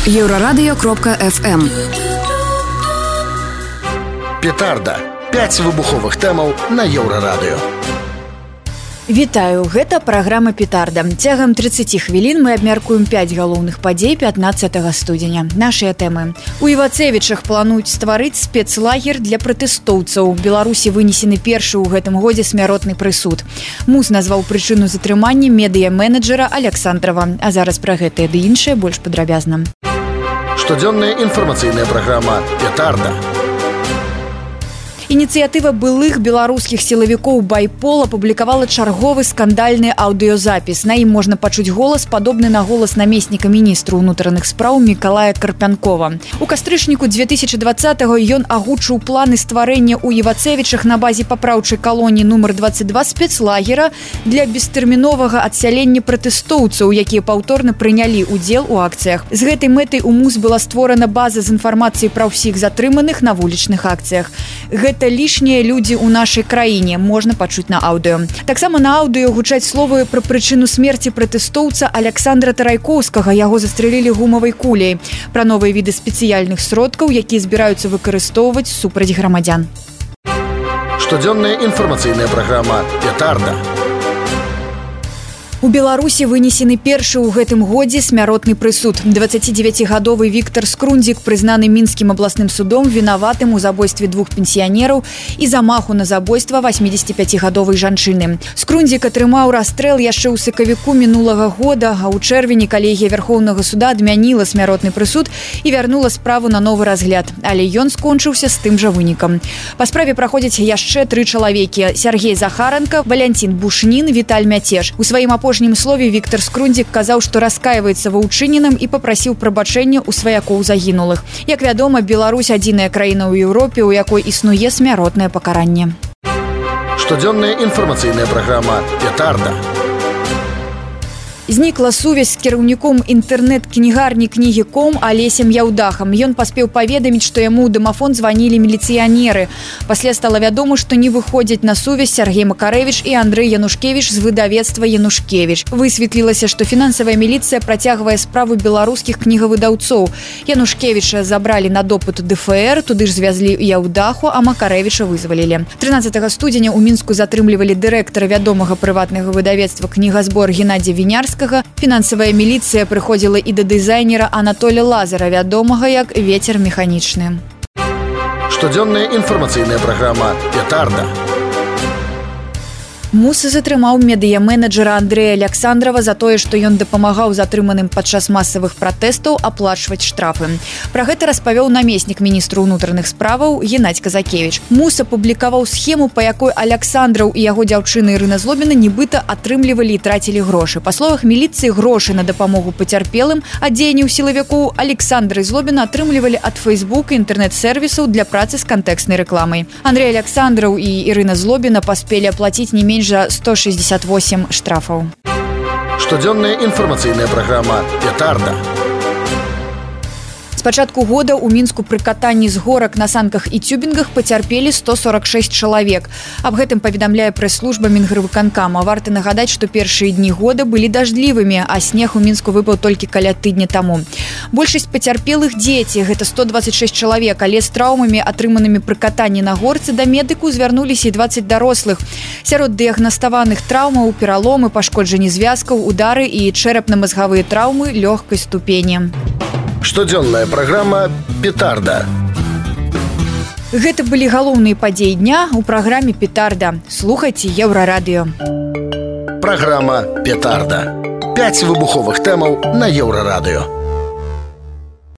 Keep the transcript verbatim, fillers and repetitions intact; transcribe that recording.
Еврорадио кропка эф эм. Петарда. пяць выбуховых тэмаў на Еўрарадыё. Вітаю, гэта праграма «Петарда». Цягам тридцать хвілін мы абмяркуем пяць галоўных падзей пятнаццатага студзеня. Нашыя тэмы. У Івацевічах плануюць стварыць спецлагер для пратэстоўцаў. У Беларусі вынесены першы ў гэтым годзе смяротны прысуд. МУЗ назваў прычыну затрымання медыя-менеджера Александрова. А зараз пра гэтае ды іншае больш падрабязна. Штодзённая інфармацыйная праграма «Петарда». Ініцыятыва былых беларускіх сілавікоў «Байпол» апублікавала чарговы скандальны аўдыёзапіс. На ім можна пачуць голас, падобны на голас намесніка міністру ўнутраных спраў Мікалая Карпянкова. У кастрычніку две тысячи двадцатого ён агучыў планы стварэння ў Івацевічах на базе папраўчай калоніі нумар двадцать два спецлагера для бестэрміновага адсялення пратэстоўцаў, якія паўторна прынялі ўдзел у акцыях. З гэтай мэтай у МУЗ была створана база з інфармацыяй пра ўсіх затрыманых на вулічных акцыях. Гэта лішнія людзі ў нашай краіне, можна пачуць на аўдыё. Таксама на аўдыё гучаць словы пра прычыну смерці пратэстоўца Александра Тарайкоўскага. Яго застрэлілі гумавай куляй. Пра новыя віды спецыяльных сродкаў, якія збіраюцца выкарыстоўваць супраць грамадзян. Штодзённая інфармацыйная праграма «Петарда». У Беларусі вынесены першы ў гэтым годзе смяротны прысуд. дваццацідзевяцігадовы Віктор Скрундзік прызнаны мінскім абласным судом вінаватым у забойстве двух пенсіянераў і замаху на забойства васьмідзесятіпяцігадовай жанчыны. Скрундзік атрымаў расстрэл яшчэ ў сакавіку мінулага года, а ў чэрвені калегія Вярхоўнага суда адмяніла смяротны прысуд і вярнула справу на новы разгляд. Але ён скончыўся з тым жа вынікам. Па справе праходзяць яшчэ тры чалавекі: Сергей Захаранка, Валянцін Бушнін, Віталь Мяцеж. У сваім апошнім В слове Віктор Скрундзік казаў, што раскаиваецца ва ўчыненым і папрасіў прабачэння ў сваякоў загінулых. Як вядома, Беларусь адзіная краіна ў Еўропе, у якой існуе смяротнае пакаранне. Штодзённая інфармацыйная праграма «Петарда». Знікла сувязь з кіраўніком інтэрнэт-кнігарні кнігі точка ком Алесем Яўдахам. Ён паспеў паведаміць, што яму ў дамафон званілі міліцыянеры. Пасля стала вядома, што не выходзяць на сувязь Сергей Макарэвіч і Андрэй Янушкевіч з выдавецтва Янушкевіч. Высветлілася, што фінансавая міліцыя працягвае справу беларускіх кнігавыдаўцоў. Янушкевіча забралі на допыт дэ эф эр, туды ж звязлі Яўдаху, а Макарэвіча вызвалілі. трынаццатага студзеня ў Мінску затрымлівалі дырэктара вядомага прыватнага выдавецтва «Кнігазбор» Геннадзя Вінярскага. Фінансавая міліцыя прыходзіла і да дызайнера Анатоля Лазара, вядомага як «Вецер механічны». Штодзённая інфармацыйная праграма «Петарда». МУЗ затрымаў медыя-менеджера Андрэя Александрова за тое, што ён дапамагаў затрыманым падчас масавых пратэстаў аплачваць штрафы. Пра гэта распавёў намеснік міністру ўнутраных справаў Геннадзь Казакевіч. МУЗ апублікаваў схему, па якой Александраў і яго дзяўчына Ірына Злобіна нібыта атрымлівалі і трацілі грошы. Па словах міліцыі, грошы на дапамогу пацярпелым ад дзеянняў сілавікоў Александр і Злобіна атрымлівалі ад Фейсбук і інтэрнэт-сервісаў для працы з кантэкснай рэкламай. Андрэй Александраў і Ірына Злобіна паспелі аплаціць не менш за сто шестьдесят восемь штрафаў. Штодзённая інфармацыйная праграма «Петарда». З пачатку года ў Мінску пры катанні з горак на санках і цюбінгах пацярпелі сто сорок шесть чалавек. Аб гэтым паведамляе прэс-служба Мінгрывыканкама. Варта нагадаць, што першыя дні года былі дажджлівымі, а снег у Мінску выпаў толькі каля тыдня таму. Большасць пацярпелых дзеці, гэта сто двадцать шесть чалавек, але з траўмамі, атрыманымі пры катанні на горцы, да медыку звярнуліся і двадцать дарослых. Сярод дыягнаставаных траўмаў пераломы, пашкоджанні звязкаў, удары і чэрапна-мазгавыя траўмы лёгкай ступені. Штодзённая праграма «Петарда». Гэта былі галоўныя падзеі дня ў праграме «Петарда». Слухайце Еўрарадыё. Праграма «Петарда». пяць выбуховых тэмаў на Еўрарадыё.